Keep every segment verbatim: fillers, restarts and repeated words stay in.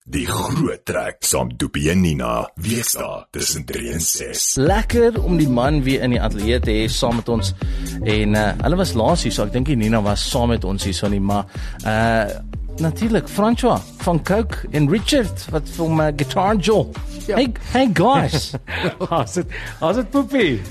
Die groot trek saam Doopie en Nina, weesdae tussen drie en ses. Lekker om die man weer in die ateljee te hê saam met ons. En uh, hulle was laas hier, so ek dink die Nina was saam met ons hier, so nie, maar uh, natuurlijk François van Coke en Richard wat van my guitar jol. Ja. Hey, hey guys. As dit as dit poepie.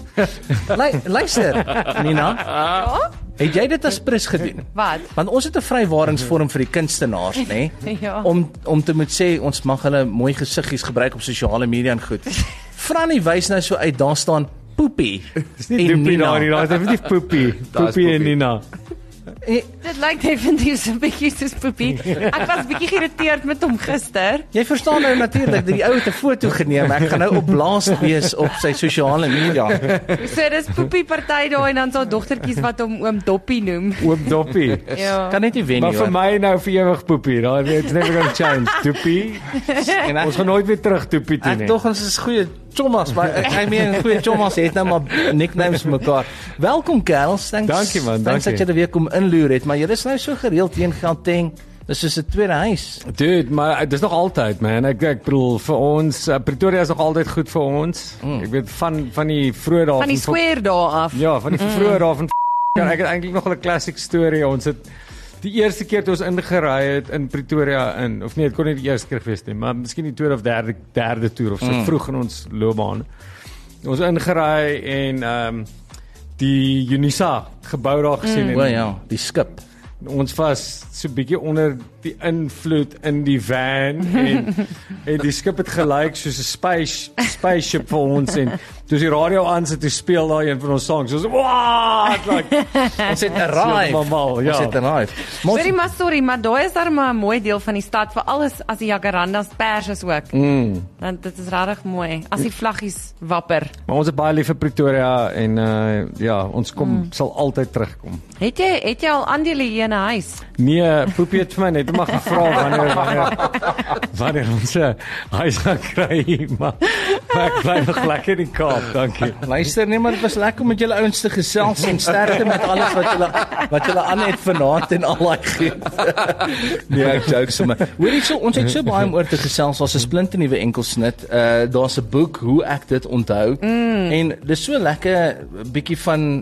Lu- Luister, Nina. Ja? Het jy dit as prins gedoen? Wat? Want ons het 'n vrywaringsvorm vir die kunstenaars, nê? Ja. Om om te moet sê ons mag hulle mooi gesiggies gebruik op sosiale media en goed. Frannie wys nou so uit, daar staan Poepie. Dis nie Doopie daar nie, daar is definitief poepie. Poepie en Nina. Eh, Dit lyk definitief so 'n bietjie soos Poepie. Ek was bietjie geïrriteerd met hom gister. Jy verstaan nou natuurlik, die ou het 'n foto geneem. Ek gaan nou op blaas wees op sy sosiale media. So dis Poepie party daar en dan sy dogtertjies wat hom oom Doppie noem. Oom Doppie. Ja. Kan net nie wen Maar nie. vir hoor. my nou vir ewig poepie. Daar it's never gonna change. Doopie. En ek, Ons gaan nooit weer terug Doopie toe ek nie. dog ons is goeie chommas, maar ek ek meen goeie chommas het nou maar nicknames vir mekaar. Welkom kerels. Thanks. Dankie, man, Thanks dankie. dat jy er weer kom inloer het, maar jy is nou so gereeld hier in Gauteng. Dis soos 'n tweede huis. Dude, maar dis nog altyd, man. Ek ek bedoel vir ons uh, Pretoria is nog altyd goed vir ons. Mm. Ek weet van van die vroeë dae Van die square daar af. Ja, van die mm. vroeë dae van ja, ek het eintlik nog 'n classic storie. Ons het die eerste keer toe ons ingery het in Pretoria in, of nee, dit kon nie die eerste keer gewees nie, maar miskien die tweede of derde derde toer of so Mm. vroeg in ons loopbaan. Ons ingery en ehm um, die Unisa gebou daar gesien Mm. en O ja, die skip. ons was so 'n bietjie onder die invloed in die van en en die skip het gelyk soos 'n space spaceship vir ons en toe die radio aan sit te speel daai een van ons songs. Ons what like Ons het arrive. normaal, ja. Ons het arrive. Sorry, maar sorry, maar daai is daar maar 'n mooi deel van die stad, vir alles as die jacarandas pers is ook. Mm. Dan dit is regtig mooi as die vlaggies wapper. Maar ons is baie lief vir Pretoria en uh, ja, ons kom mm. sal altyd terugkom. Het jy het jy al aandele hier in 'n huis? Nee, Poepie het vir my net maar gevra wanneer wanneer wanneer ons 'n huis gaan kry, maar, maar ek bly nog lekker in die Kaap, dankie. Luister, nee, maar dit was lekker om met julle ouens te gesels en sterkte met alles wat julle wat julle aan het vanaand en al daai goed. Nee, ek joke sommer. Hoorie, so ons het so baie om oor te gesels. Ons 'n splinternuwe enkelsnit. Uh daar's 'n boek hoe ek dit onthou. Mm. En dis so lekker bietjie van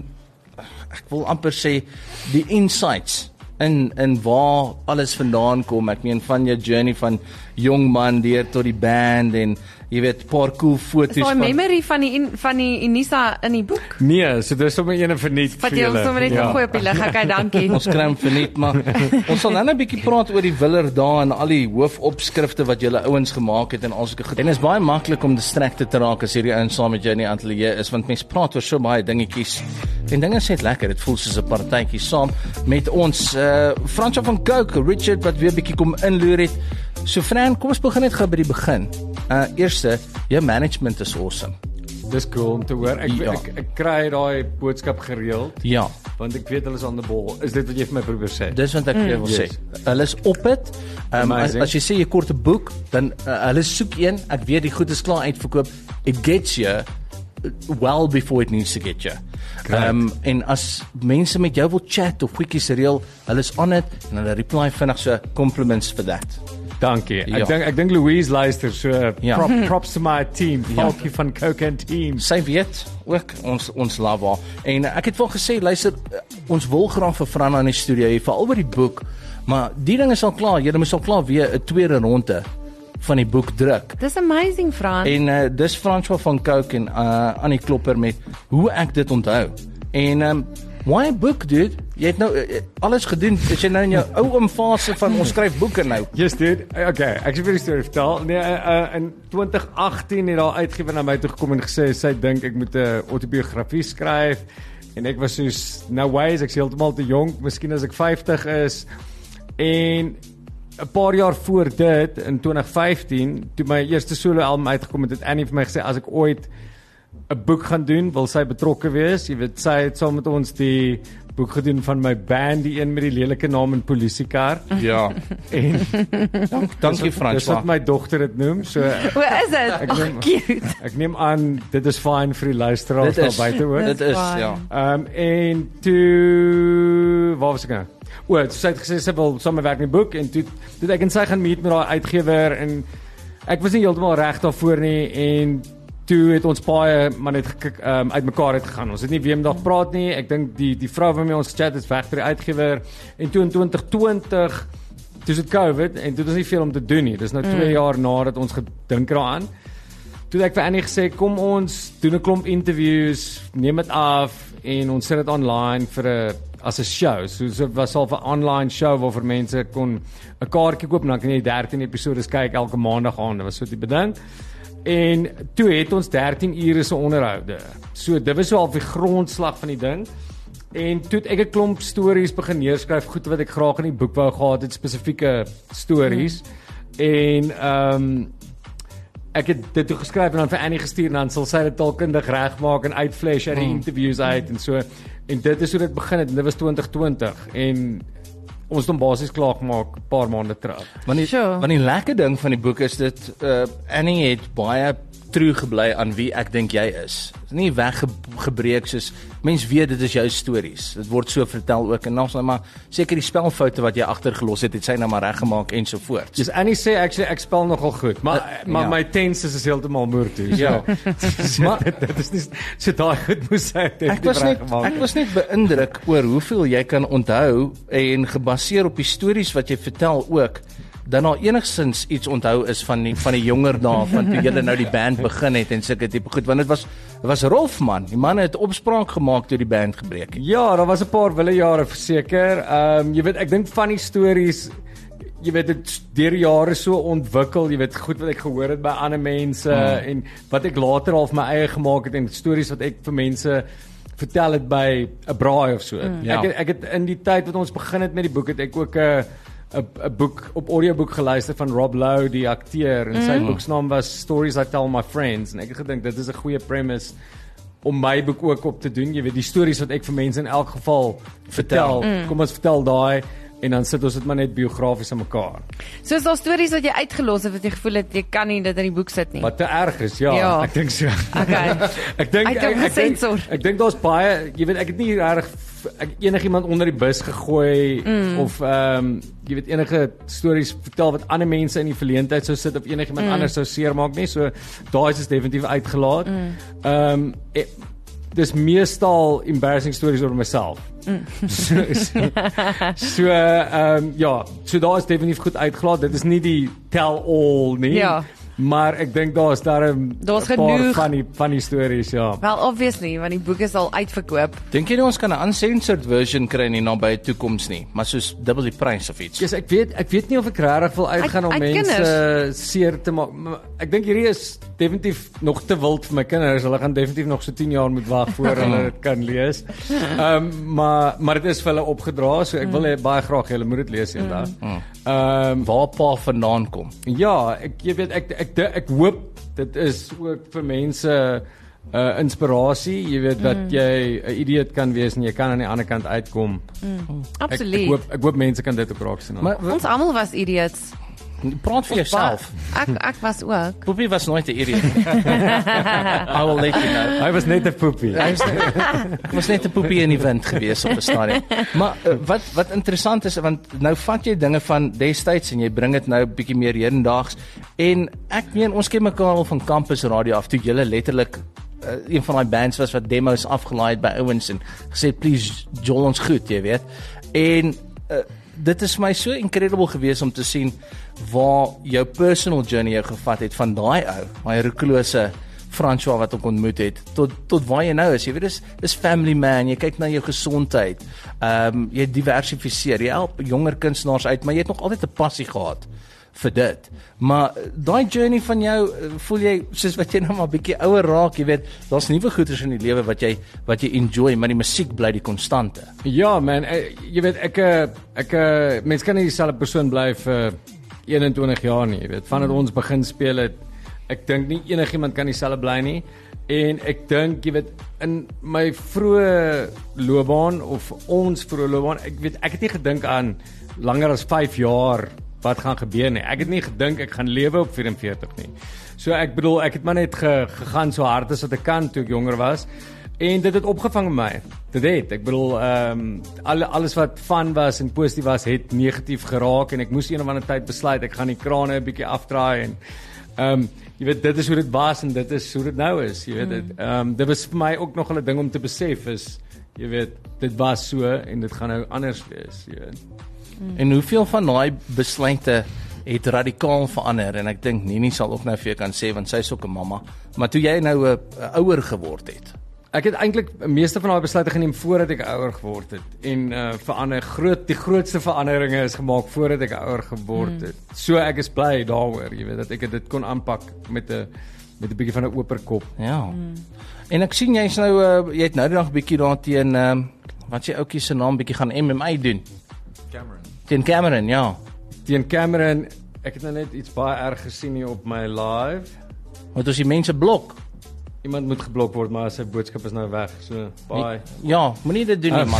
ek wil amper sê die insights in in waar alles vandaan kom. Ek meen van jou journey van jong man deur tot die band en jy weet paar cool foto's Is daai van memory van die in- van die Unisa in die boek? Nee, so dis sommer een verniet vir Wat jy julle. ons sommer net ja. gooi op die lig. Okay, dankie. Ons kry hom verniet, maar ons sal nou net 'n bietjie praat oor die willer daar en al die hoofopskrifte wat julle ouens gemaak het en al sulke goed. En dit is baie maklik om distracted te raak as hierdie ouens saam met jou in die ateljee is, want mense praat oor so baie dingetjies. En dinge is net lekker. Dit voel soos 'n partytjie saam met ons uh François van Coke, Richard wat weer 'n bietjie kom inloer het. So Fran, kom ons begin net gou by die begin. Uh eerste, jou management is awesome. Dis cool om te hoor. Ek Ja. ek, ek kry daai boodskap gereeld Ja. want ek weet hulle is aan die bol. Is dit wat jy vir my probeer sê? Dis wat ek mm, wil yes. sê. Hulle is op dit. Um, as, Amazing. as jy sê jy kort 'n boek, dan uh, hulle soek een. Ek weet die goed is klaar uitverkoop. It gets you well before it needs to get you. Correct. Um, en as mense met jou wil chat of quickies reël, hulle is on it en hulle reply vinnig so compliments for that. Dankie. Ja. Ek dink ek dink Louise luister so Ja. prop, props to my team. Falkie van Coke and team. Sy weet ook ons ons love haar. En uh, ek het wel gesê, luister, uh, ons wil graag vir Fran aan die studio hê, veral oor die boek, maar die ding is al klaar. Julle moet al klaar weer 'n tweede ronde van die boek druk. Dis amazing, Frans. En uh, dis François van Coke en uh, Annie Klopper met hoe ek dit onthou. En um, why a book, dude? Jy het nou uh, alles gedoen. Is jy nou in jou ou fase van ons skryf boeke nou? Yes dude. Okay, ek sê vir die storie vertel. Nee, uh, in twintig agttien het daar uitgewer na my toe gekom en gesê sy dink ek moet 'n autobiografie skryf en ek was soos no ways, ek is heeltemal te jonk, miskien as ek vyftig is. En 'n paar jaar voor dit in twintig vyftien, toe my eerste solo album uitgekom het, het Annie vir my gesê as ek ooit 'n boek gaan doen, wil sy betrokke wees. Jy weet, sy het saam met ons die boek gedoen van my band, die een met die lelike naam en polisiekar. Ja. En Dank, dankie dis François. wat my dogter dit noem. So Hoe is dit? Ek Ag, neem- cute. ek neem aan dit is fyn vir die luisteraars Dit daar is buite ook. Dit is fine. ja. Ehm um, en toe waar was ek nou? O, so sy het gesê sy wil samewerk met die boek en toe toe ek en sy gaan meet met daai uitgewer en ek was nie heeltemal reg daarvoor nie en toe het ons paie maar net gekik, um, uitmekaar het gegaan. Ons het nie weer eendag gepraat nie. Ek dink die die vrou waarmee ons chat is weg by die uitgewer en toe in twintig twintig dis dit COVID en dit is nie veel om te doen nie. Dis nou mm. twee jaar nadat ons gedink daaraan. Toe het ek vir Annie gesê, kom ons doen 'n klomp interviews, neem dit af en ons sit dit online vir 'n as 'n show. So dit was al 'n online show waar vir mense kon 'n kaartjie koop en dan kan jy dertien episodes kyk elke maandag aan. Dit was so die beding. En toe het ons dertien ure se onderhoude. So dit was so al die grondslag van die ding. En toe het ek 'n klomp stories begin neerskryf, goed wat ek graag in die boek wou gehad het, spesifieke stories. Mm. En ehm um, ek het dit toe geskryf en dan vir Annie gestuur en dan sal sy dit taalkundig regmaak en uitflash uit die mm. interviews uit en so. En dit is hoe dit begin het en dit was twintig twintig en ons het hom basies klaar gemaak 'n paar maande terug. Want die, sure. want die lekker ding van die boek is dit uh, Annie het baie true gebly aan wie ek dink jy is. Nie weggebreek soos mens weet dit is jou stories. Dit word so vertel ook en dan nou maar seker die spelfoute wat jy agtergelos het, het sy nou maar reggemaak en so voort. Dis Annie sê actually ek spel nogal goed, maar uh, maar ja. my tenses is heeltemal moertoe. Ja. So, maar dit is nie so daai goed moes sy het. Ek was net ek was net beïndruk oor hoeveel jy kan onthou en gebaseer op die stories wat jy vertel ook. Dan al enigstens iets onthou is van die van die jonger dae van toe julle nou die band begin het en sulke tipe goed want dit was dit was Rolf man. Die man het opspraak gemaak toe die band gebreek het. Ja, daar was 'n paar wille jare verseker. Ehm um, jy weet ek dink van die stories jy weet dit deur die jare so ontwikkel, jy weet goed wat ek gehoor het by ander mense hmm. en wat ek later al vir my eie gemaak het en stories wat ek vir mense vertel het by 'n braai of so. Hmm. Ja. Ek het, ek het in die tyd wat ons begin het met die boek het ek ook 'n 'n 'n boek op audioboek geluister van Rob Lowe, die akteur, en mm. sy boeksnaam was Stories I Tell My Friends en ek het gedink dit is 'n goeie premise om my boek ook op te doen. Jy weet die stories wat ek vir mense in elk geval vertel. Mm. Kom ons vertel daai en dan sit ons dit maar net biografies aan mekaar. So is daar stories wat jy uitgelos het wat jy gevoel het jy kan nie dit in die boek sit nie. Wat te erg is, ja, ja. ek dink so. Okay. ek dink ek, ek, ek dink ek dink daar's baie, jy weet ek het nie reg enigiemand onder die bus gegooi mm. of ehm um, jy weet enige stories vertel wat ander mense in die verleentheid sou sit of enigiemand mm. anders sou seermaak nie. So daai is definitief uitgelaat. Ehm mm. um, dis meestal embarrassing stories oor myself. Mm. so so, so ehm um, ja, so daar is definitief goed uitgelaat. Dit is nie die tell all nie. Ja. Maar ek dink daar is daar 'n paar van die van die stories, ja. Well, obviously, want die boek is al uitverkoop. Dink jy nie ons kan 'n uncensored version kry in die nabye toekoms nie, maar soos dubbel die prys of iets? Ja, yes, ek weet ek weet nie of ek regtig wil uitgaan om mense seer te maak. Ek dink hierdie is definitief nog te wild vir my kinders. Hulle gaan definitief nog so tien jaar moet wag voor hulle dit kan lees. Ehm um, maar maar dit is vir hulle opgedra, so ek wil mm. baie graag julle moet dit lees eendag. Ehm mm. um, waar pa vandaan kom. Ja, ek jy weet ek ek ek, ek hoop dit is ook vir mense uh inspirasie, jy weet dat mm. jy 'n idioot kan wees en jy kan aan die ander kant uitkom. Mm. Absoluut. Ek, ek hoop ek hoop mense kan dit ook raak sien. Maar ons almal was idiots. Praat vir jouself. Ek ek was ook. Poepie was nooit 'n idiot. I will let you know. Hy was net 'n poepie. Hy was, was net 'n poepie in die wind gewees op 'n stadium. Maar uh, wat wat interessant is, want nou vat jy dinge van destyds en jy bring dit nou 'n bietjie meer hedendaags en ek meen ons ken mekaar al van Campus Radio af toe jy letterlik uh, een van daai bands was wat demos afgelaai het by ouens en gesê please jol ons goed, jy weet. En uh, dit is my so incredible gewees om te sien waar jou personal journey jou gevat het van daai ou, daai reklose François wat ek ontmoet het tot tot waar jy nou is. Jy weet dis dis family man, jy kyk na jou gesondheid. Ehm um, jy diversifiseer, jy help jonger kunstenaars uit, maar jy het nog altyd 'n passie gehad vir dit. Maar daai journey van jou, voel jy soos wat jy nou maar bietjie ouer raak, jy weet, daar's nuwe goeders in die lewe wat jy wat jy enjoy, maar die musiek bly die konstante. Ja man, jy weet ek ek mens kan nie dieselfde persoon bly vir eenentwintig jaar nie, jy weet, vandat ons begin speel het, ek dink nie enigiemand kan dieselfde bly nie. En ek dink, jy weet, in my vroeë loopbaan of ons vroeë loopbaan, ek weet ek het nie gedink aan langer as vyf jaar wat gaan gebeur nie. Ek het nie gedink ek gaan lewe op vyf en veertig nie. So ek bedoel, ek het maar net ge, gegaan so hard as wat ek kan toe ek jonger was. En dit het opgevang met my. Dit het, ek bedoel, ehm um, al, alles wat fun was en positief was, het negatief geraak en ek moes een of ander tyd besluit, ek gaan die krane 'n bietjie afdraai en ehm um, jy weet, dit is hoe dit was en dit is hoe dit nou is, jy weet, dit ehm um, dit was vir my ook nog 'n ding om te besef is, jy weet, dit was so en dit gaan nou anders wees, jy weet. Mm. En hoeveel van daai besluite het radikaal verander en ek dink Nini sal ook nou vir jou kan sê want sy is ook 'n mamma, maar toe jy nou 'n uh, ouer geword het. Ek het eintlik meeste van daai besluite geneem voordat ek ouer geword het en uh, verander groot die grootste veranderinge is gemaak voordat ek ouer geword het. Mm. So ek is bly daaroor, jy weet, dat ek dit kon aanpak met 'n met 'n bietjie van 'n oper kop. Ja. Mm. En ek sien jy's nou uh, jy het nou die dag 'n bietjie daar teen ehm uh, wat sy ouetjie se naam bietjie gaan M M A doen. Cameron. Teen Cameron, ja. Teen Cameron, ek het nou net iets baie erg gesien hier op my live. Wat as die mense blok? Iemand moet geblok word, maar sy boodskap is nou weg. So, bye. Ja, moenie dit doen nie, man.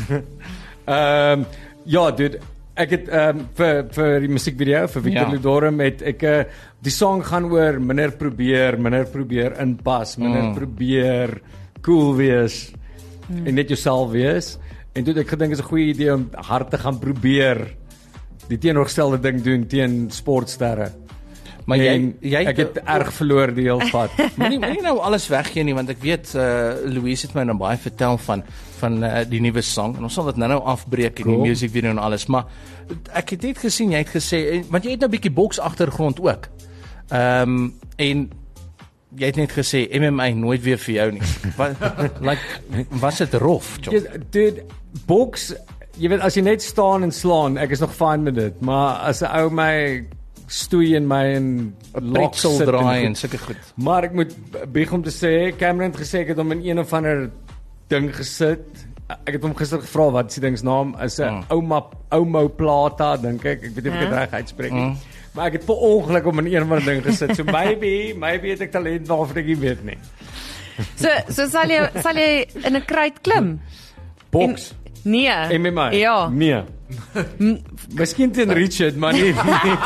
Ehm um, ja, dude, ek het ehm um, vir vir die musiekvideo vir Victor ja. Ludorum het ek uh, die song gaan oor minder probeer, minder probeer inpas, minder mm. probeer cool wees mm. en net jouself wees. En toe ek gedink is 'n goeie idee om hard te gaan probeer die teenoorgestelde ding doen teen sportsterre. Maar jy, jy ek het erg verloor die hele pad. Moenie moenie nou alles weggee nie want ek weet uh, Louise het my nou baie vertel van van uh, die nuwe song en ons sal dit nou nou afbreek in cool. Die music video en alles, maar ek het net gesien jy het gesê want jy het nou 'n bietjie boks agtergrond ook. Ehm um, en jy het net gesê M M A nooit weer vir jou nie. Wat like was dit rof, John? Yes, dude, boks, jy weet as jy net staan en slaan, ek is nog fine met dit, maar as 'n ou my stoei in my en loksel draai en sulke goed. Maar ek moet bieg om te sê, Cameron het gesê ek het hom in een of ander ding gesit. Ek het hom gister gevra wat is die ding se naam? Is 'n mm. ouma Omo Plata dink ek. Ek weet nie of ek dit reg uitspreek nie. Mm. Maar ek het per ongeluk hom in een of ander ding gesit. So maybe, maybe het ek talent waarvan ek nie weet nie. So so sal jy sal jy in 'n kruit klim? Boks. En, nee. M M A. Ja. Nee. Miskien teen Richard, maar nie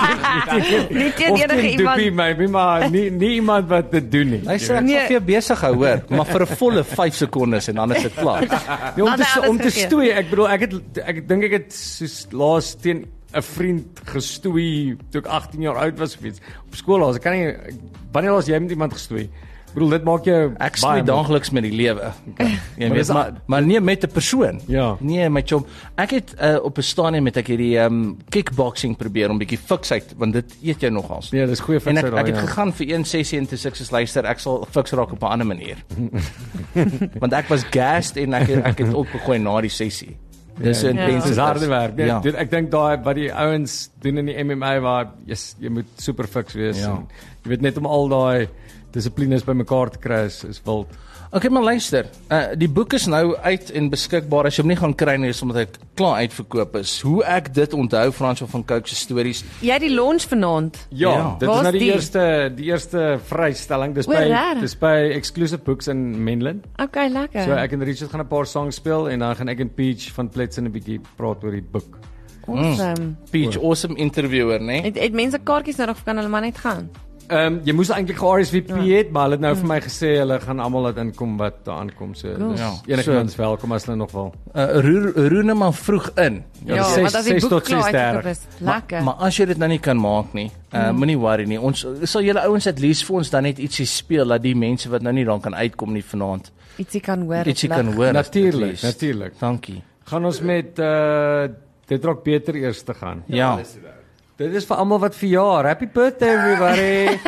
nie teen enige iemand. Maybe, maar nie nie iemand wat dit doen nie. Hy sê ek sal vir jou besig hou hoor, maar vir 'n volle vyf sekondes en dan is dit klaar. Nee, om te om te stoei, ek bedoel ek het ek dink ek het soos laas teen 'n vriend gestoei toe ek agttien jaar oud was of iets. Op skool as ek kan nie wanneer laas jy met iemand gestoei? Ek bedoel dit maak jou ek stoei daagliks met die lewe. Okay. Jy weet maar maar nie met 'n persoon. Ja. Nee, my chom. Ek het uh, op 'n stadium met ek hierdie um, kickboxing probeer om bietjie fiksheid want dit eet jou nogals. Ja, dis goeie fiksheid daai. En ek, ek het ja. gegaan vir een sessie en toe sê ek luister, ek sal fiks raak op 'n ander manier. Want ek was gassed en ek ek het opgegooi na die sessie. Dis ja, intense ja. harde werk. Nee, ja. dit, ek dink daai wat die ouens doen in die M M A waar yes, jy moet super fiks wees. Ja. En, jy weet net om al daai dissiplines bymekaar te kry is, is wild. Okay, maar luister, uh, die boek is nou uit en beskikbaar. As jy hom nie gaan kry nie, is omdat hy klaar uitverkoop is. Hoe ek dit onthou, Fransjo van Cooke se stories. Jy het die launch vanaand. Ja, ja. Dit Waar is nou die, die eerste die eerste vrystelling. Dis by dis by Exclusive Books in Menlyn. Okay, lekker. So ek en Richard gaan 'n paar songs speel en dan gaan ek en Peach van Plets 'n bietjie praat oor die boek. Awesome. Mm. Peach, awesome interviewer, né? Het, het mense kaartjies nodig of kan hulle maar net gaan? Ehm um, jy moes eintlik ge-R S V P ja. het, maar hulle het nou mm. vir my gesê hulle gaan almal laat inkom wat daar aankom. So cool. dus ja. enigiemand is welkom as hulle nog wil. Uh, roer maar vroeg in. Ja, ja want as die boek klaar uitgekoop is, lekker. Maar as jy dit nou nie kan maak nie, uh, mm. moenie worry nie. Ons sal julle ouens at least vir ons dan net ietsie speel dat die mense wat nou nie dan kan uitkom nie vanaand ietsie kan hoor. Ietsie kan hoor. Natuurlik, natuurlik. Dankie. Gaan ons met uh dit raak beter eers te gaan. Ja. ja. Dit is vir almal wat verjaar. Happy birthday everybody.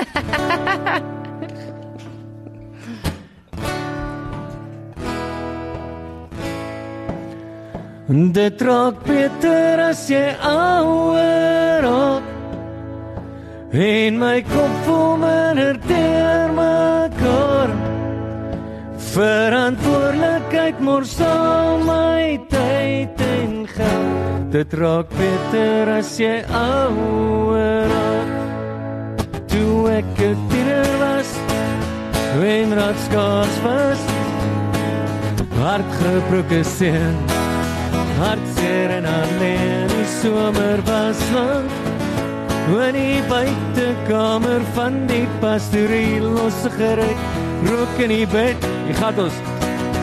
Dit raak beter as jy ouer raak. En my kop vol minder teer mekaar. Verantwoordelikheid mors al my tyd en geld. Dit raak beter as jy ouer raak. Toe ek 'n tiener was, en raadskaars was, hartgebroke seun, hartseer en alleen, die somer was lang, in die buitekamer van die pastorie, los sigaret, rook in die bed, die gat ons,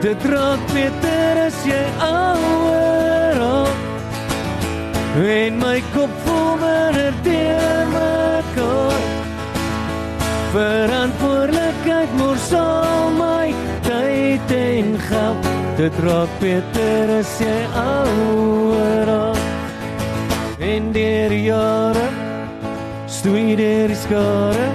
Dit raak beter as jy ouer raak. En my kop voel minder deur mekaar. Verantwoordelikheid mors al my tyd en geld. Dit raak beter as jy ouer raak. En deur jare stoei deur die skare.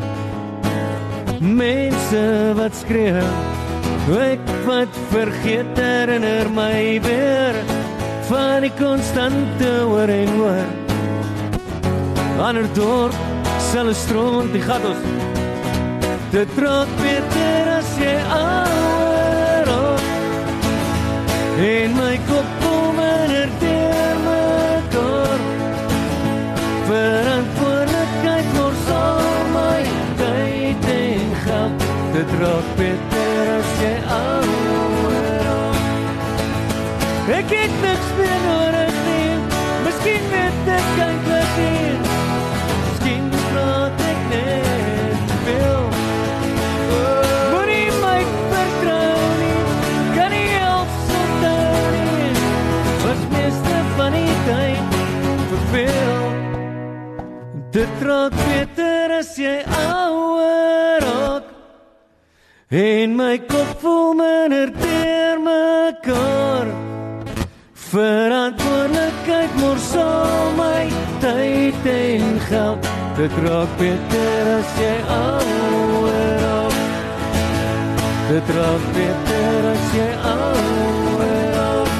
Mense wat skree, ek wat vergeet herinner my weer van die konstante oor en oor. Ander dorp, sal stroom die gat ons. Dit raak beter as jy ouer raak. En my kop voel minder deur mekaar. Verantwoordelikheid mors al my tyd en geld. Dit raak beter as jy ouer raak. Ek het niks meer nodig nie. Miskien weet ek eintlik nie. Miskien praat ek net te veel. Moenie my vertrou nie. Kan nie help sonder nie. Was meeste van die tyd verveel. Dit raak beter as jy ouer raak. En my kop voel minder deur mekaar. Verantwoordelikheid mors al my tyd en geld. Dit raak beter as jy ouer raak. Dit raak beter as jy ouer raak.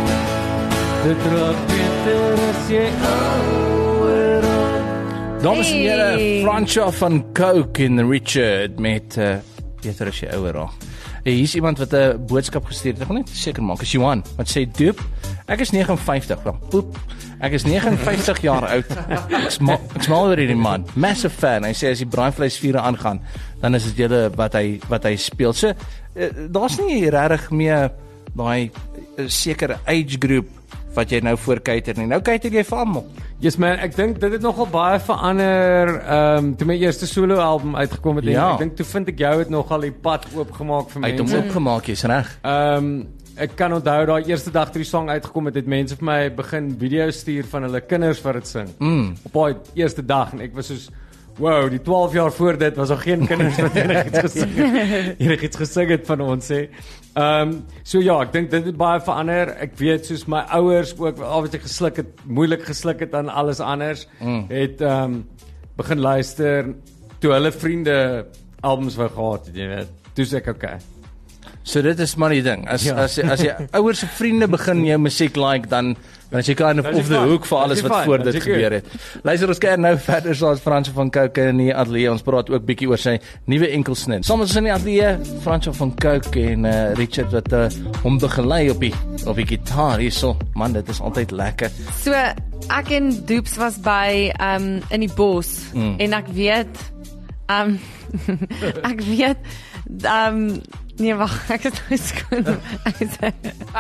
Dit raak beter as jy ouer raak. Dames en heren, Hey. Francois van Coke en Richard met uh, beter as jy ouer raak. Hey, hier is iemand wat 'n boodskap gestuur het. Ek wil net seker maak, is Johan, wat sê doop. Ek is negenenvyftig, dan poep. Ek is negenenvyftig jaar oud. Ek smaal, ek smaal oor hierdie man. Massive fan. Hy sê as die braaivleisvure aangaan, dan is dit julle wat hy wat hy speel. So uh, daar's nie regtig meer daai uh, sekere age group wat jy nou voor kuiter nie. Nou kuiter jy vir almal. Yes man, ek dink dit het nogal baie verander ehm um, toe my eerste solo album uitgekom het en Ja. ek dink toe vind ek jou het nogal die pad oopgemaak vir Hy het hom mense. opgemaak, jy's reg. Ehm um, ek kan onthou daai eerste dag toe die song uitgekom het, het mense vir my begin video's stuur van hulle kinders wat dit sing. Mm. Op daai eerste dag en ek was soos wow, die twaalf jaar voor dit was daar geen kinders wat enigiets gesing het, enigiets gesing het van ons sê. Ehm um, so ja, ek dink dit het baie verander. Ek weet soos my ouers ook altyd gesluk het, moeilik gesluk het aan alles anders. Mm. Het ehm um, begin luister toe hulle vriende albums wou gehad het, jy weet. Toe sê ek okay. So dit is maar die ding. As Ja. as as jy ouers se vriende begin jou musiek like, dan dan is jy kind of Dan is off jy the fine. hook vir Dan alles is jy wat fine. voor Dan dit is jy gebeur het. Luister, ons kyk nou verder soos Frans van Coke in die ateljee. Ons praat ook bietjie oor sy nuwe enkelsnit. Saam met ons in die ateljee, Frans van Coke en uh, Richard wat uh, hom begelei op die op die gitaar hierso. Man, dit is altyd lekker. So ek en Doops was by um in die bos Mm. en ek weet um ek weet um nee wag, ek is nou skoon. Ek is-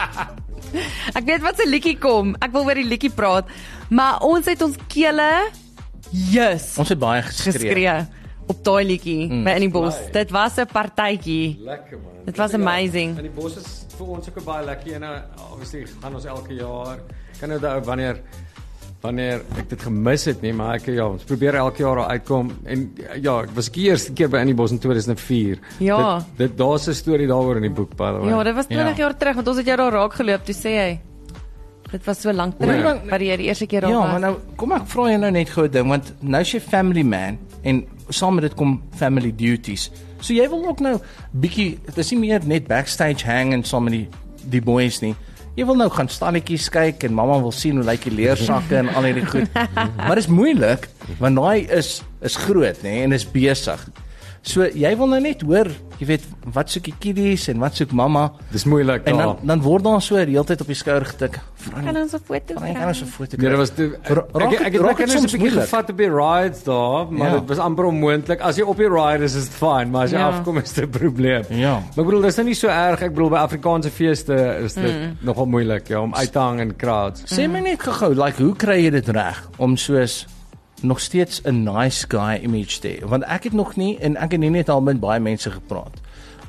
Ek weet wat 'n liedjie kom. Ek wil oor die liedjie praat, maar ons het ons kele jus Ons het baie geskree. geskree op daai liedjie mm. by in die bos. Dit was 'n partytjie. Lekker man. Dit was amazing. En die bos is vir ons ook 'n baie lekker en obviously gaan ons elke jaar. Kan nou daai wanneer wanneer ek dit gemis het nie, maar ek ja, ons probeer elke jaar daar uitkom en ja, ek was die eerste keer by in die bos in twee tuisend vier. Ja. Dit, dit daar's 'n storie daaroor in die boek by the way. Ja, dit was twintig Ja. jaar terug want ons het jou daar raak geloop, toe sê hy. Dit was so lank terug, Ja. wat jy die eerste keer daar Ja, was. maar nou kom ek vra jou nou net gou 'n ding, want nou is jy family man en saam met dit kom family duties. So jy wil ook nou bietjie, dit is nie meer net backstage hang en saam met die die boys nie. Jy wil nou gaan stalletjies kyk en mamma wil sien hoe lyk die leersakke en al hierdie goed. Maar dit is moeilik want daai is is groot, nê, en is besig. So jy wil nou net hoor, jy weet, wat soek die kiddies en wat soek mamma? Dis moeilik En daar. dan dan word daar so die hele tyd op die skouer getik. Kan ons 'n foto Kan jy ons 'n foto Nee, dit was toe, ek, Ra- raak ek, het- ek het raak my het kinders 'n soms bietjie moeilik. gevat op die rides daar, maar Ja. dit was amper onmoontlik. As jy op die ride is, is dit fyn, maar as jy Ja. afkom is dit 'n probleem. Ja. Maar ek bedoel, dis nou nie so erg. Ek bedoel by Afrikaanse feeste is dit mm. nogal moeilik, ja, om uit te hang in crowds. Sê my net gou-gou, like hoe kry jy dit reg om soos nog steeds 'n nice guy image te hê? Want ek het nog nie en ek het nie net al met baie mense gepraat.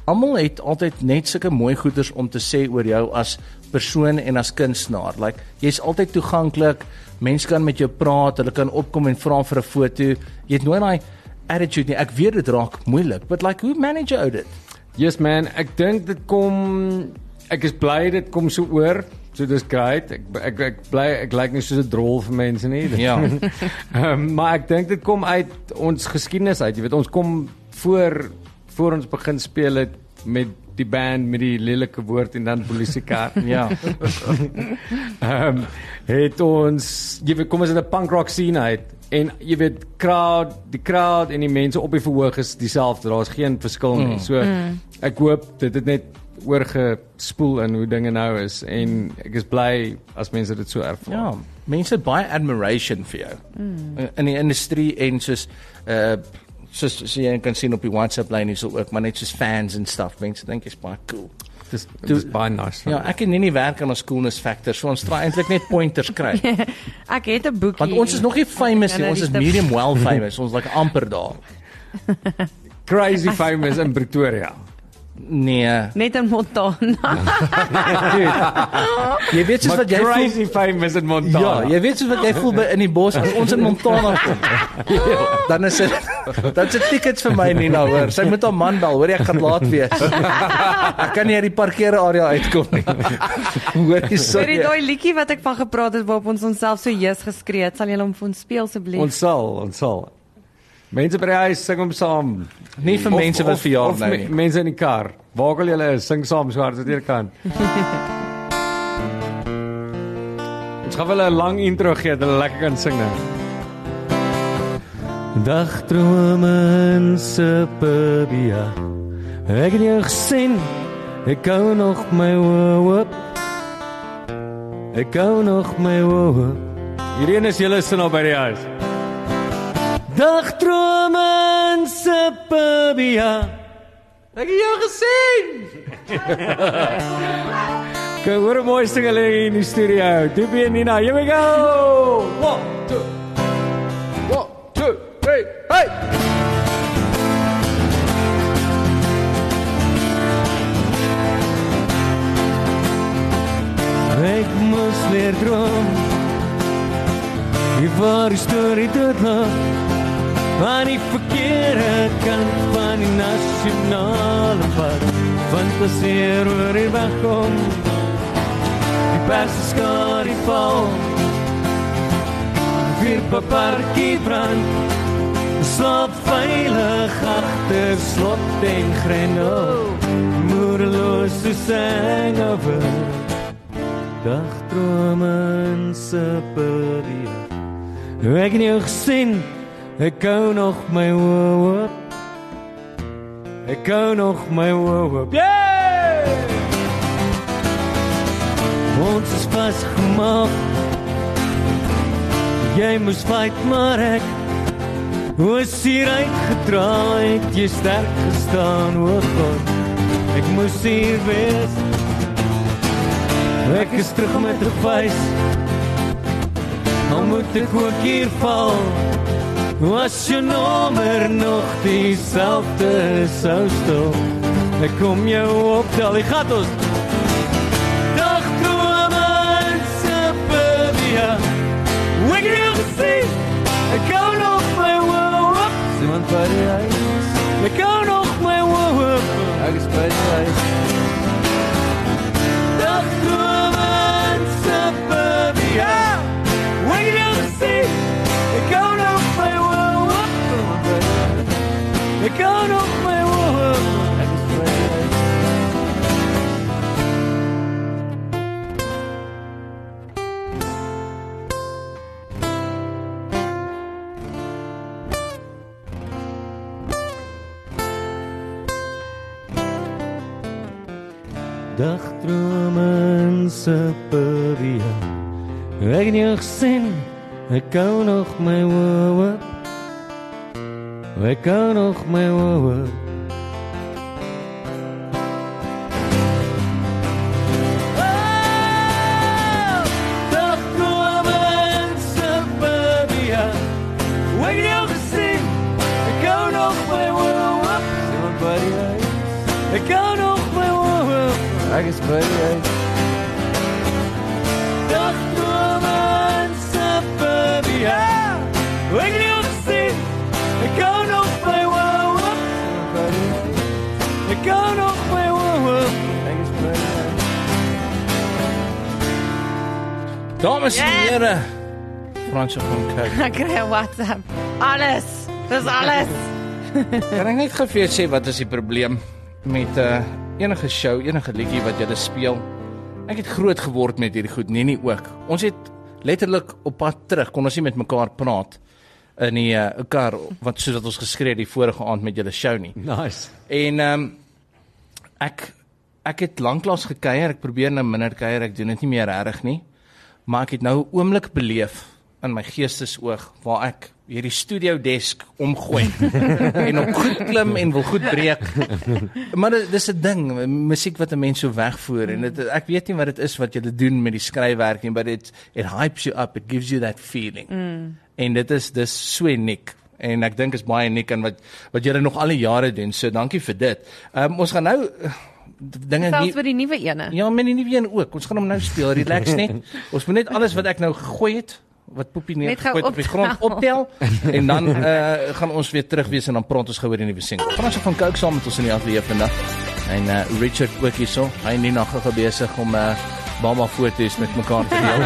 almal het altyd net sulke mooi goeders om te sê oor jou as persoon en as kunstenaar. Like, jy's altyd toeganklik, mense kan met jou praat, hulle kan opkom en vra vir 'n foto. Jy het nooit daai attitude nie. Ek weet dit raak moeilik, but like, hoe manage you dit? Yes man, ek dink dit kom ek is bly dit kom so oor. So dis great. Ek ek ek bly ek lyk nie soos 'n drol vir mense nie. Ja. um, maar ek dink dit kom uit ons geskiedenis uit. Jy weet, ons kom voor voor ons begin speel het met die band met die lelike woord en dan polisiekar. Ja. Ehm um, het ons jy weet kom ons in 'n punk rock scene uit en jy weet crowd, die crowd en die mense op die verhoog is dieselfde. Daar's geen verskil nie. Mm. So mm. ek hoop dit het net oorgespoel in hoe dinge nou is en ek is bly as mense dit so ervaar. Ja, mense het baie admiration vir jou mm. in die industrie en soos uh soos so jy kan sien op die WhatsApp lyn is ook, maar net soos fans en stuff. Mense dink jy's baie cool. Dis dis baie nice. Ja, ek en nie werk aan ons coolness factor, so ons try eintlik net pointers kry. Ek het 'n boekie. Want ons is nog nie famous nie, ons is medium well famous. Ons is like amper daar. Crazy famous in Pretoria. Nee. Net in Montana. Jy weet soos wat jy crazy voel, famous in Montana. Ja, jy weet soos wat jy voel by in die bos as ons in Montana kom. Dan is dit dan se tickets vir my nie nou hoor. Sy moet haar man bel, hoor jy, ek gaan laat wees. Ek kan nie uit die parkeerarea uitkom nie. Hoor jy so. Vir die daai liedjie wat ek van gepraat het waarop ons onsself so jeus geskree het, sal jy hom vir ons speel asseblief? Ons sal, ons sal. Mense by die huis sing hom saam. Nie vir Of- mense wat of- verjaar of nou me- nie. Mense in die kar. Waar ook al julle is, sing saam so hard as wat jy kan. Ons gaan wel 'n lang intro gee dat hulle lekker kan sing nou. Dagdrome in Suburbia. Ek het jou gesien. Ek hou nog my oop. Ek hou nog my oop. Hierdie is julle sin op by die huis. Dagdrome in Suburbia. Ek het jou gesien. Kyk, hoor hoe mooi sing hulle in die studio. Doopie en Nina, here we go. One, two. One, two, three, hey. Ek moes leer droom. Die ware storie tot nog. Aan die verkeerde kant van die nasionale pad, fantaseer oor die wegkom, die perse skaar die val, vir paparkie brand, slaap veilig agter slot en grendel, moedeloos soos hangover, dagdrome in Suburbia, ek het jou gesien. Ek hou nog my hoop. Ek hou nog my hoop. Yeah! Ons is vasgemaak. Jy moes fight, maar ek was hier uitgedraai. Jy sterk gestaan, o God. Ek moes hier wees. Ek is terug met 'n face. Nou moet ek ook hier val. Was jou nommer nog dieselfde sou stil? Ek kom jou optel, die gat ons. Dagdrome in Suburbia. Ek het jou gesien. Ek hou nog my hoop. Iemand by die huis. Ek hou nog my hoop. Ek is by die huis. Dagdrome in Suburbia. Ek het jou gesien. Ek hou nog my hoop. Ek hou nog my hoop. Ek is by die huis. Dagdrome in Suburbia. Ek het jou gesien. Ek hou nog my hoop. Ek hou nog my hoop. Oh, dagdrome in Suburbia. Ek het jou gesien. Ek hou nog my hoop. Iemand by die huis. Ek hou Ek is by die huis. Dagdrome in suburbia. Ek nie opsien. Ek gou nog by wow. Ek gou nog by wow. Ek is by die huis. Dames en here, Fransjo van Kyk. Ek kry 'n WhatsApp. Alles. Dis alles. Kan ek net gou vir jou sê wat is die probleem met uh, enige show, enige liedjie wat jy speel? Ek het groot geword met hierdie goed, nee nie ook. Ons het letterlik op pad terug, kon ons nie met mekaar praat in die uh, kar, wat soos wat ons geskree die vorige aand met julle show nie. Nice. En um, ek ek het lanklaas gekuier, ek probeer nou minder kuier, ek doen dit nie meer regtig nie. Maar ek het nou 'n oomblik beleef in my geestesoog waar ek hierdie studio desk omgooi en op goed klim en wil goed breek. Maar dit is 'n ding, musiek wat 'n mens so wegvoer en dit ek weet nie wat dit is wat jy doen met die skryfwerk nie, but it it hypes you up, it gives you that feeling. Mm. En dit is dis so uniek. En ek dink is baie uniek en wat wat julle nog al die jare doen. So dankie vir dit. Ehm um, ons gaan nou dinge Selfs vir die nuwe ene. Ja, met die nuwe een ook. Ons gaan hom nou speel, relax net. Ons moet net alles wat ek nou gegooi het, wat poepie neergegooi op die grond optel en dan uh, gaan ons weer terug wees en dan praat ons gou oor die nuwe single. Fransjo van Kyk saam met ons in die ateljee vandag. En uh, Richard ook hierso. Hy is nie nog gou besig om uh, mama foto's met mekaar te deel.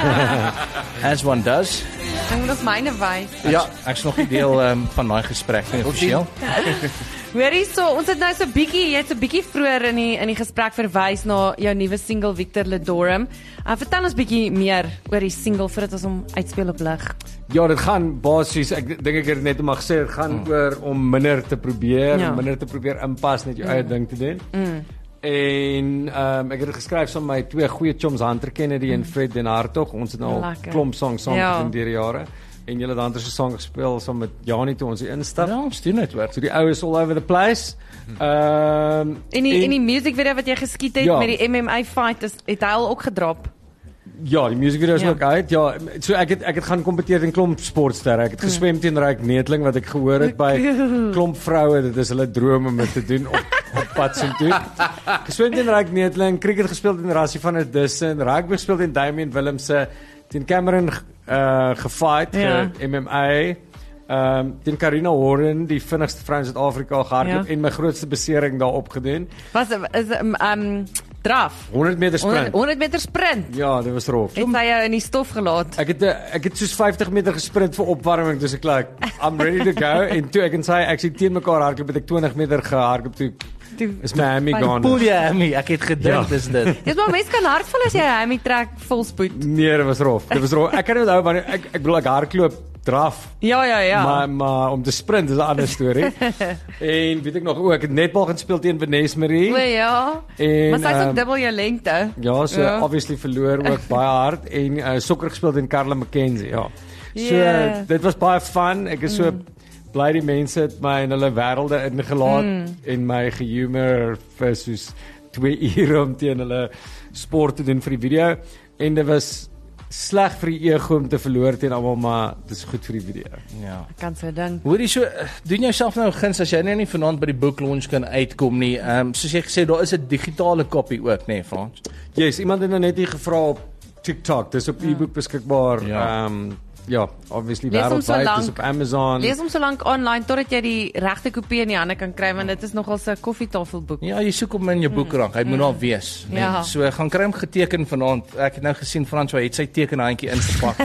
As one does. Ek moet ons myne wys. Ja, ek's nog nie deel um, van daai gesprek nie officieel. Hoorie so, ons het nou so bietjie, jy het so bietjie vroeër in die in die gesprek verwys na jou nuwe single Victor Ledorum. Uh, vertel ons bietjie meer oor die single voordat ons hom uitspeel op lig. Ja, dit gaan basies, ek dink ek het net om gesê, dit gaan mm. oor om minder te probeer, ja. minder te probeer inpas net jou mm. eie ding te doen. Mm. En um, ek het dit geskryf saam met my twee goeie chums, Hunter Kennedy mm. en Fred Den Hartog. Ons het nou al klomp songs saam ja. gedoen deur die jare. En julle het Hunter se sang gespeel saam met Janie toe ons hier instap. Ja, ons doen dit hoor. So die ou is all over the place. Ehm um, en die en die music video wat jy geskiet het ja. met die M M A fight is het hy al ook gedrop. Ja, die music video is ja. ook uit. Ja, so ek het ek het gaan kompeteer in klomp sportsterre. Ek het geswem teen Ryk Netling wat ek gehoor het by klomp vroue, dit is hulle droom om dit te doen op op pad so toe. Geswem teen Ryk Netling, cricket gespeel teen Rassie van der Dussen, rugby gespeel teen Damian Willemse, teen Cameron uh gefight ja. ge M M A. Ehm um, teen Karina Horren, die vinnigste vrou in Suid-Afrika gehardloop ja. en my grootste besering daarop gedoen. Was is um, um draf. honderd meter sprint. honderd meter sprint. Ja, dit was rof. Het sy jou in die stof gelaat? Ek het ek het soos vyftig meter gesprint vir opwarming, dis ek like I'm ready to go en toe ek en sy ek sien teen mekaar hardloop, het ek twintig meter gehardloop toe. Is my hammy gone. Poel jy hammy, ek het gedink dis ja. dit. Dis maar mens kan hardval as jy hammy trek vol spoed. Nee, dit was rof. Dit was rof. Ek kan nie onthou wanneer ek ek bedoel ek hardloop draf. Ja ja ja. Maar maar om te sprint is 'n ander storie. En weet ek nog ook, ek het netbal gaan speel teen Vanessa Marie. O ja. En, maar sy's ook um, dubbel jou lengte. Ja, so ja. obviously verloor ook baie hard en uh, sokker gespeel teen Carla McKenzie, ja. So yeah. uh, dit was baie fun. Ek is so mm. bly die mense het my in hulle wêrelde ingelaat mm. en my gehumor vir soos twee ure om teen hulle sport te doen vir die video en dit was sleg vir die ego om te verloor teen almal, maar dis goed vir die video. Ja. Ek kan so dink. Hoorie so, doen jouself nou guns as jy nou nie vanaand by die boek launch kan uitkom nie. Ehm um, soos jy gesê, daar is 'n digitale kopie ook, nê, nee, Frans? Yes, iemand het nou net hier gevra op TikTok. Dis op ja. e-book beskikbaar. Ehm ja. um, ja, obviously wêreldwyd, dis op Amazon. Lees hom so lank online totdat jy die regte kopie in die hande kan kry, want dit is nogal 'n koffietafelboek. Ja, jy soek hom in jou boekrank. Hy mm. moet daar wees. Nee. Ja. So gaan kry hom geteken vanaand. Ek het nou gesien François het sy tekenhandjie ingepak.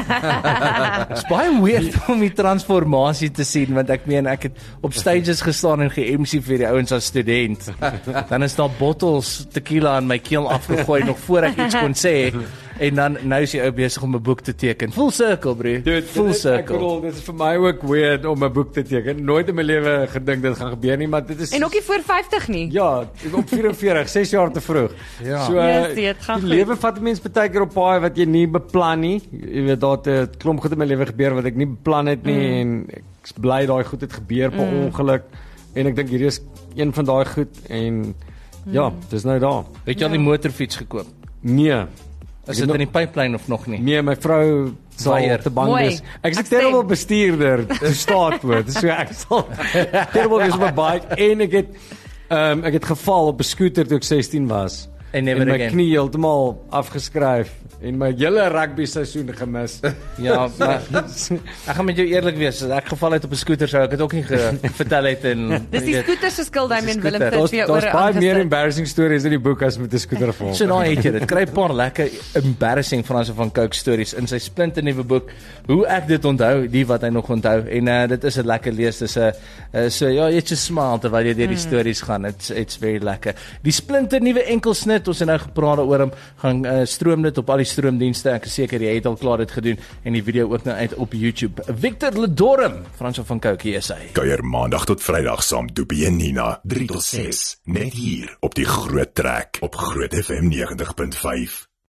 Dit's baie weird om die transformasie te sien, want ek meen ek het op stages gestaan en ge-M C vir die ouens as student. Dan is daar bottles tequila in my keel afgegooi nog voor ek iets kon sê. En dan nou is jy ou besig om 'n boek te teken. Full circle, bro. Dude, Full dit, circle. Ek bedoel, dit is vir my ook weird om 'n boek te teken. Nooit in my lewe gedink dit gaan gebeur nie, maar dit is En ook nie voor vyftig nie. Ja, op vyf en veertig, ses jaar te vroeg. Ja. So Yes, dit gaan die lewe vat 'n mens baie keer op paai wat jy nie beplan nie. Jy weet daar het 'n klomp goed in my lewe gebeur wat ek nie beplan het nie mm. en ek is bly daai goed het gebeur per mm. ongeluk en ek dink hierdie is een van daai goed en mm. ja, dis nou daar. Het jy al die motorfiets gekoop? Nee. Is dit in die pipeline of nog nie? Nee, my vrou sal te bang Mooi. wees. Ek is 'n terrible bestuurder, te staat word. So ek sal terrible wees op 'n bike en ek het ehm um, ek het geval op 'n skooter toe ek sestien was. En never en my again. knie heeltemal afgeskryf en my hele rugby seisoen gemis. Ja, maar ek gaan met jou eerlik wees, as ek geval het op 'n skooter sou ek dit ook nie ge, vertel het en Dis die weet, skooter se skuld hy Dis die men Willem skooter. het Daar's vir jou daar's oor baie meer aangesit. embarrassing stories in die boek as met 'n skooter vol. So nou het jy dit. Kry 'n paar lekker embarrassing Franse van Coke stories in sy splinte nuwe boek. Hoe ek dit onthou, die wat hy nog onthou. En uh, dit is 'n lekker lees. Dis 'n uh, uh, so ja, jy just smile terwyl jy deur die Mm. stories gaan. It's it's very lekker. Die splinte nuwe enkelsnit, ons het nou gepraat daaroor hom, gaan uh, stroom dit op al die stroomdienste. Ek is seker jy het al klaar dit gedoen en die video ook nou uit op YouTube. Victor Ledorm, Franse van Coke, hier is hy. Kuier maandag tot Vrydag saam Doopie en Nina, drie tot ses, net hier op die Groot Trek op Groot F M negentig punt vyf.